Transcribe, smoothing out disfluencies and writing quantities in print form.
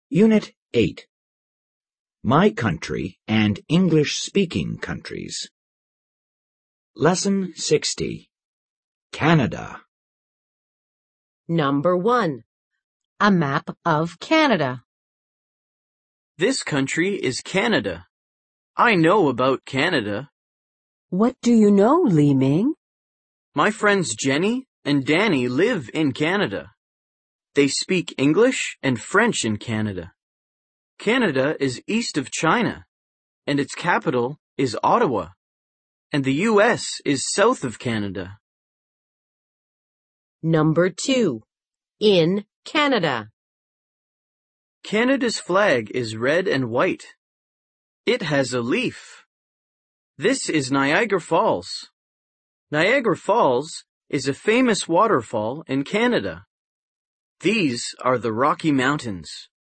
Unit 8. My Country and English-Speaking Countries. Lesson 60. Canada. Number 1. A map of Canada. This country is Canada. I know about Canada. What do you know, Li Ming? My friends Jenny and Danny live in Canada. They speak English and French in Canada. Canada is east of China, and its capital is Ottawa, and the U.S. is south of Canada. Number 2. In Canada. Canada's flag is red and white. It has a leaf. This is Niagara Falls. Niagara Falls is a famous waterfall in Canada. These are the Rocky Mountains.